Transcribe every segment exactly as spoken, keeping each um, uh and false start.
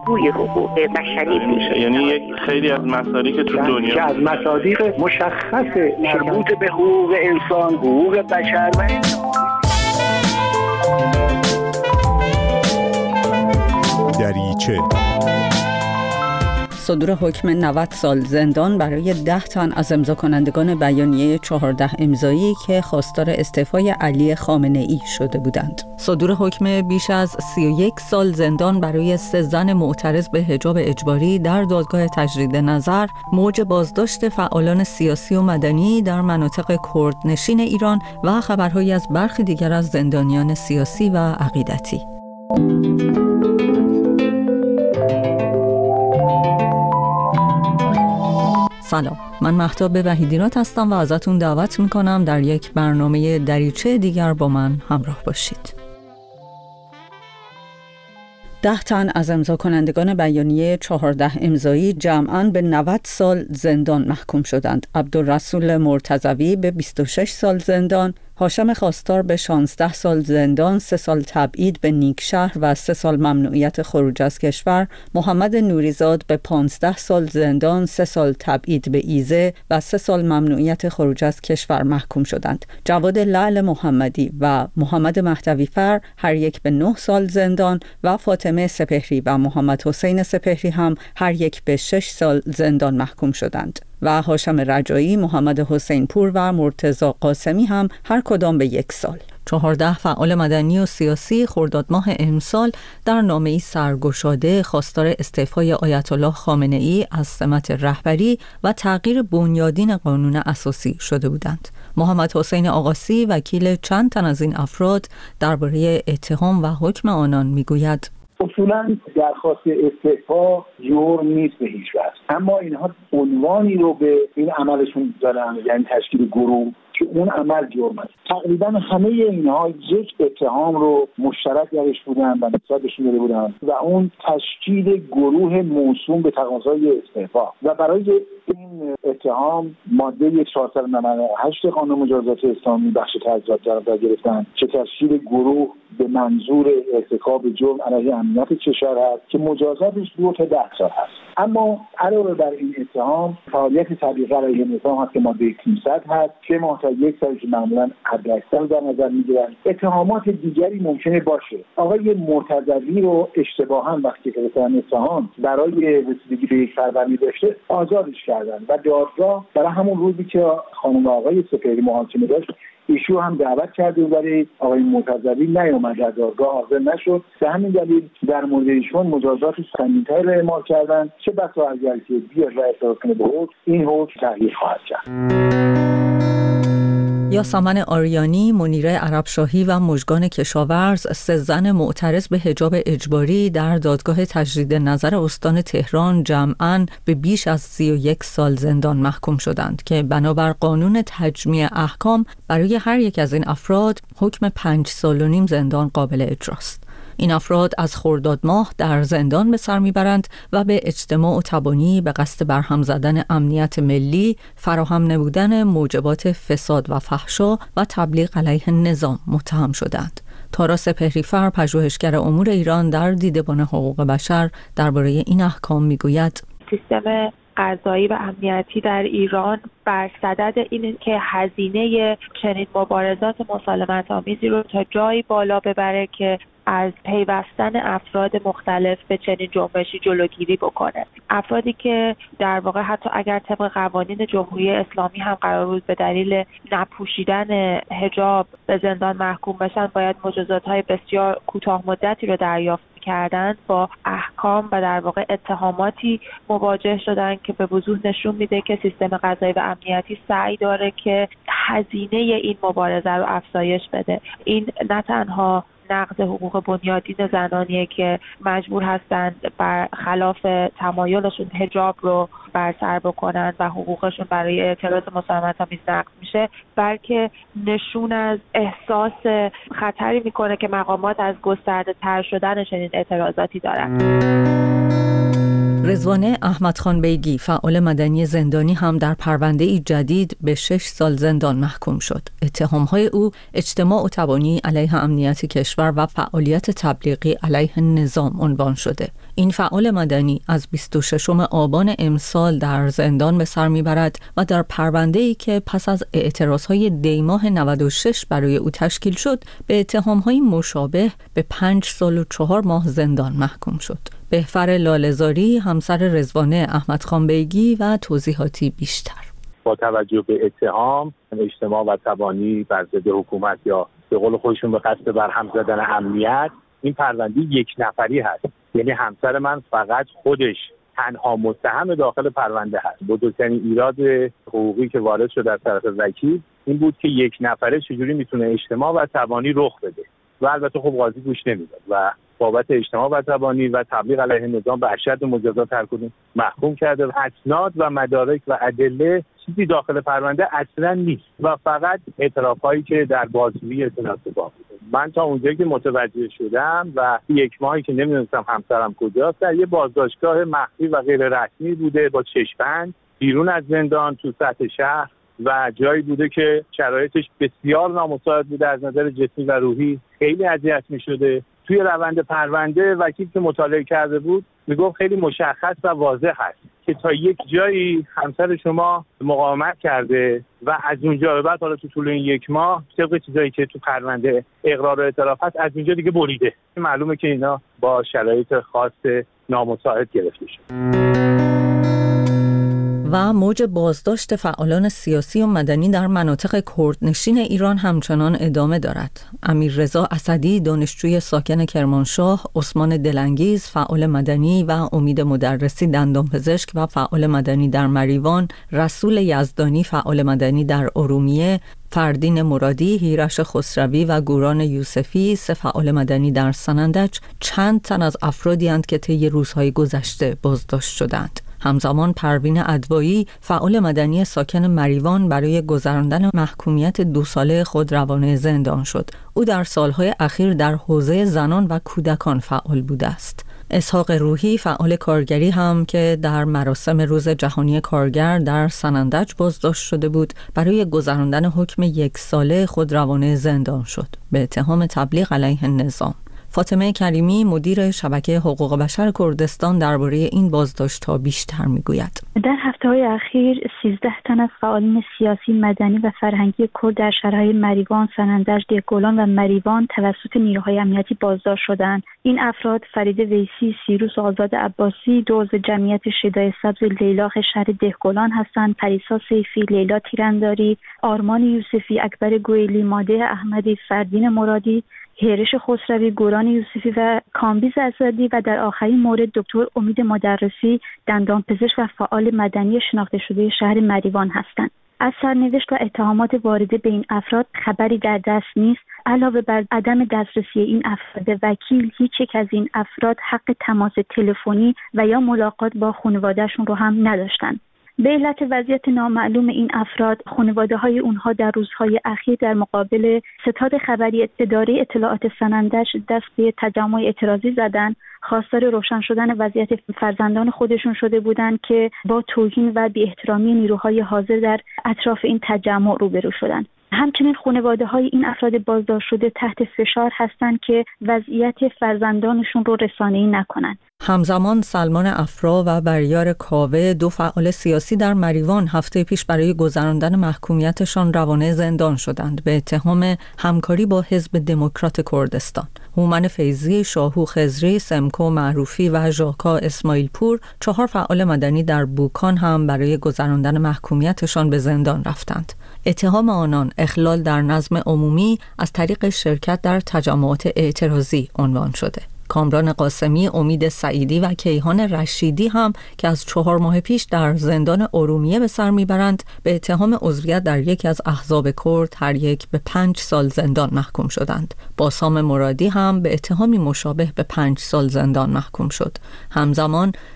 بازگوی حقوق بشری میشه. یعنی یک خیلی از مصادیق تو دنیا که از مصادیق مشخص مربوط به حقوق انسان، حقوق بشر و دریچه صدور حکم نود سال زندان برای ده تن از امضا کنندگان بیانیه چهارده امضایی که خواستار استعفای علی خامنه‌ای شده بودند. صدور حکم بیش از سی و یک سال زندان برای سه زن معترض به حجاب اجباری در دادگاه تجدید نظر، موج بازداشت فعالان سیاسی و مدنی در مناطق کردنشین ایران و خبرهایی از برخی دیگر از زندانیان سیاسی و عقیدتی. سلام، من مهتاب وحیدینات هستم و ازتون دعوت میکنم در یک برنامه دریچه دیگر با من همراه باشید. ده تن از امضا کنندگان بیانیه چهارده امضایی جمعاً به نود سال زندان محکوم شدند. عبدالرسول مرتضوی به بیست و شش سال زندان، هاشم خواستار به شانزده سال زندان، سه سال تبعید به نیکشهر و سه سال ممنوعیت خروج از کشور، محمد نوریزاد به پانزده سال زندان، سه سال تبعید به ایزه و سه سال ممنوعیت خروج از کشور محکوم شدند. جواد لعل محمدی و محمد مهدوی فر هر یک به نه سال زندان و فاطمه سپهری و محمد حسین سپهری هم هر یک به شش سال زندان محکوم شدند. و هاشم رجایی، محمد حسین پور و مرتضی قاسمی هم هر کدام به یک سال. چهارده فعال مدنی و سیاسی خرداد ماه امسال در نامه‌ای سرگشاده خواستار استعفای آیت الله خامنه‌ای از سمت رهبری و تغییر بنیادین قانون اساسی شده بودند. محمد حسین آقاسی وکیل چند تن از این افراد درباره اتهام و حکم آنان میگوید: اصولاً درخواست استعفا جرم نیست به هیچ وجه، اما اینها عنوانی رو به این عملشون دارن، یعنی تشکیل گروه، که اون عمل جرم است. تقریبا همه اینها یک اتهام رو مشترک درش بودن و نسبتشون داده بودن و اون تشکیل گروه موسوم به تقاضای استعفا و برای این اتهام ماده چهارصد و نود و هشت قانون مجازات اسلامی بخش تجزیات در گرفتن که تشکیل گروه به منظور ارتکاب جرم علیه امنیت کشور هست که مجازاتش دو تا ده سال هست. اما علاوه بر این اتهام فعالیت تبلیغ علیه نظام هست که ماده سیصد هست که ما تا یک سال که معمولا حداکثر در نظر میگیرن. اتهامات دیگری ممکنه باشه. آقای مرتضوی رو اشتباها وقتی که رسانه اصفهان برای رسیدگی به یک سربرمی داشته آزادش کردن و دادگاه برای همون روزی که خانم آقای سپهری محاکمه داشت ایشو هم دعوت کرده ولی آقای مرتضوی نیامد، در دادگاه حاضر نشد. به همین دلیل در مورد ایشون مجازات سنگین‌تری را اعمال کردن که بسا اگر که بیاد و اعتراض کنه به حکم، این حکم تغییر خواهد کرد. یاسمن آریانی، منیره عربشاهی و مژگان کشاورز، سه زن معترض به حجاب اجباری در دادگاه تجدید نظر استان تهران جمعاً به بیش از سی و یک سال زندان محکوم شدند که بنابر قانون تجمیع احکام برای هر یک از این افراد حکم پنج سال و نیم زندان قابل اجراست. این افراد از خرداد ماه در زندان به سر میبرند و به اجتماع و تبانی به قصد برهم زدن امنیت ملی، فراهم نبودن موجبات فساد و فحشا و تبلیغ علیه نظام متهم شدند. تارا سپهری‌فر، پژوهشگر امور ایران در دیدبان حقوق بشر، درباره این احکام میگوید: سیستم قضایی و امنیتی در ایران بر صدد این که هزینه چنین مبارزات مسالمت آمیزی رو تا جایی بالا ببره که از پیوستن افراد مختلف به چنین جنبشی جلوگیری بکنه. افرادی که در واقع حتی اگر طبق قوانین جمهوری اسلامی هم قرار بود به دلیل نپوشیدن حجاب به زندان محکوم بشن، باید مجازات‌های بسیار کوتاه مدتی رو دریافت کردند، با احکام و در واقع اتهاماتی مواجه شدن که به وضوح نشون میده که سیستم قضایی و امنیتی سعی داره که هزینه این مبارزه رو افزایش بده. این نه تنها نقض حقوق بنیادین زنانیه که مجبور هستند بر خلاف تمایلشون حجاب رو بر سر بکنن و حقوقشون برای اعتراض مسالمت آمیز نقض میشه، بلکه نشون از احساس خطری میکنه که مقامات از گسترده تر شدن چنین اعتراضاتی دارن. رضوانه احمدخان بیگی فعال مدنی زندانی هم در پرونده‌ای جدید به شش سال زندان محکوم شد. اتهام‌های او اجتماع و تبانی علیه امنیت کشور و فعالیت تبلیغی علیه نظام عنوان شده. این فعال مدنی از بیست و ششم آبان امسال در زندان به سر میبرد و در پرونده‌ای که پس از اعتراضهای دیماه نود و شش برای او تشکیل شد به اتهام‌های مشابه به پنج سال و چهار ماه زندان محکوم شد. بهفر لاله‌زاری همسر رضوانه احمدخان بیگی و توضیحاتی بیشتر. با توجه به اتهام اجتماع و تبانی بر ضد حکومت یا به قول خودشون به قصد برهم زدن امنیت، این پرونده یک نفری هست. یعنی همسر من فقط خودش تنها متهم داخل پرونده هست. بزرگترین ایراد حقوقی که وارد شد از طرف وکیل این بود که یک نفره چجوری میتونه اجتماع و تبانی رخ بده و البته خب قاضی گوش نمیداد و بابت اجتماع و تبانی و تبلیغ علیه نظام به اشد مجازات هر کدوم محکوم کرده. اسناد و مدارک و ادله چیزی داخل پرونده اصلا نیست و فقط اعترافایی که در بازجویی اطلاعات بوده. من تا اونجایی که متوجه شدم و یک ماهی که نمیدونستم همسرم کجاست، در یه بازداشتگاه مخفی و غیر رسمی بوده با چشم‌بند بیرون از زندان تو سطح شهر و جایی بوده که شرایطش بسیار نامساعد بوده از نظر جسمی و روحی، خیلی اذیت می‌شده. توی روند پرونده وکیل که مطالعه کرده بود میگفت خیلی مشخص و واضح هست که تا یک جایی همسر شما مقاومت کرده و از اونجا به بعد حالا تو طول این یک ماه طبق چیزایی که تو پرونده اقرار و اعتراف هست از اونجا دیگه بریده. معلومه که اینا با شرایط خاص نامساعد گرفته شده. و موج بازداشت فعالان سیاسی و مدنی در مناطق کردنشین ایران همچنان ادامه دارد. امیررضا اسدی دانشجوی ساکن کرمانشاه، عثمان دلانگیز فعال مدنی و امید مدرسی دندانپزشک و فعال مدنی در مریوان، رسول یزدانی فعال مدنی در ارومیه، فردین مرادی، هیرش خسروی و گوران یوسفی سه فعال مدنی در سنندج چند تن از افرادی اند که طی روزهای گذشته بازداشت شدند. همزمان پروین ادوایی فعال مدنی ساکن مریوان برای گذراندن محکومیت دو ساله خود روانه زندان شد. او در سالهای اخیر در حوزه زنان و کودکان فعال بوده است. اسحاق روحی فعال کارگری هم که در مراسم روز جهانی کارگر در سنندج بازداشت شده بود برای گذراندن حکم یک ساله خود روانه زندان شد به اتهام تبلیغ علیه نظام. فاطمه کریمی مدیر شبکه حقوق بشر کردستان درباره این بازداشت‌ها بیشتر میگوید. در هفته‌های اخیر سیزده تن از فعالین سیاسی، مدنی و فرهنگی کرد در شهرهای مریوان، سنندج، دهقلان و مریوان توسط نیروهای امنیتی بازداشت شدند. این افراد فرید ویسی، سیروس آزاد عباسی، دو عضو جمعیت شدای سبز لیلاخ شهر دهقلان هستند، پریسا سیفی، لیلا تیرانداری، آرمان یوسفی، اکبر گویلی، ماده احمدی، فردین مرادی، هیرش خسروی، گوران یوسفی و کامبیز اسدی و در آخرین مورد دکتر امید مدرسی دندانپزشک و فعال مدنی شناخته شده شهر مریوان هستند. از سرنوشت و اتهامات وارده به این افراد خبری در دست نیست. علاوه بر عدم دسترسی این افراد وکیل، هیچ یک از این افراد حق تماس تلفنی و یا ملاقات با خانواده‌شون رو هم نداشتند. به علت وضعیت نامعلوم این افراد، خانواده های اونها در روزهای اخیر در مقابل ستاد خبری اداره اطلاعات سنندج دست به تجمع اعتراضی زدن، خواستار روشن شدن وضعیت فرزندان خودشون شده بودند که با توهین و بی احترامی نیروهای حاضر در اطراف این تجمع روبرو شدند. همچنین خانواده های این افراد بازداشت شده تحت فشار هستند که وضعیت فرزندانشون رو رسانه‌ای نکنند. همزمان سلمان افرا و بریار کاوه دو فعال سیاسی در مریوان هفته پیش برای گذراندن محکومیتشان روانه زندان شدند به اتهام همکاری با حزب دموکرات کردستان. هومن فیضی، شاهو خضری، سمکو معروفی و ژاکا اسماعیل پور چهار فعال مدنی در بوکان هم برای گذراندن محکومیتشان به زندان رفتند. اتهام آنان اخلال در نظم عمومی از طریق شرکت در تجمعات اعتراضی عنوان شده. کامران قاسمی، امید سعیدی و کیهان رشیدی هم که از چهار ماه پیش در زندان ارومیه به سر میبرند به اتهام عضویت در یکی از احزاب کرد هر یک به پنج سال زندان محکوم شدند. باسام مرادی هم به اتهامی مشابه به پنج سال زندان محکوم شد. همزمان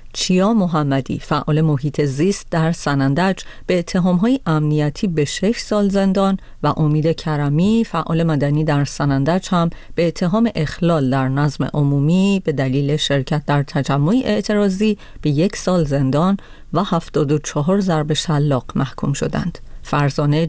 چیا محمدی فعال محیط زیست در سنندج به اتهام‌های امنیتی به شش سال زندان و امید کرمی فعال مدنی در سنندج هم به اتهام اخلال در نظم عمومی به دلیل شرکت در تجمع اعتراضی به یک سال زندان و هفتاد و چهار ضرب شلاق محکوم شدند. فرزانه